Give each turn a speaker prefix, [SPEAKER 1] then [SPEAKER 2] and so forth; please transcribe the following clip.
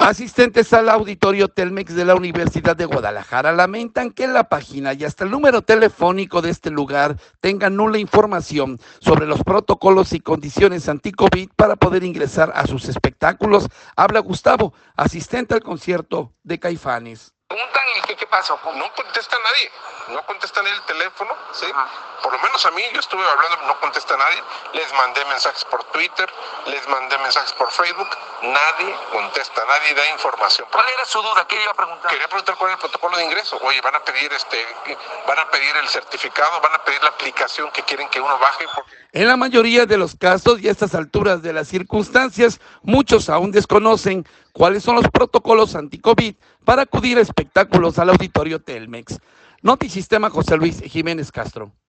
[SPEAKER 1] Asistentes al auditorio Telmex de la Universidad de Guadalajara lamentan que la página y hasta el número telefónico de este lugar tengan nula información sobre los protocolos y condiciones anti-COVID para poder ingresar a sus espectáculos. Habla Gustavo, asistente al concierto de Caifanes.
[SPEAKER 2] Preguntan y ¿qué pasó?
[SPEAKER 3] No contesta nadie, no contesta nadie el teléfono, ¿sí? Por lo menos a mí, yo estuve hablando, no contesta nadie, les mandé mensajes por Twitter, les mandé mensajes por Facebook, nadie contesta, nadie da información.
[SPEAKER 2] ¿Cuál era su duda? ¿Qué iba a preguntar?
[SPEAKER 3] Quería preguntar cuál es el protocolo de ingreso. Oye, van a pedir el certificado, van a pedir la aplicación que quieren que uno baje.
[SPEAKER 1] En la mayoría de los casos y a estas alturas de las circunstancias, muchos aún desconocen cuáles son los protocolos anti-COVID para acudir a espectáculos al auditorio Telmex. Notisistema José Luis Jiménez Castro.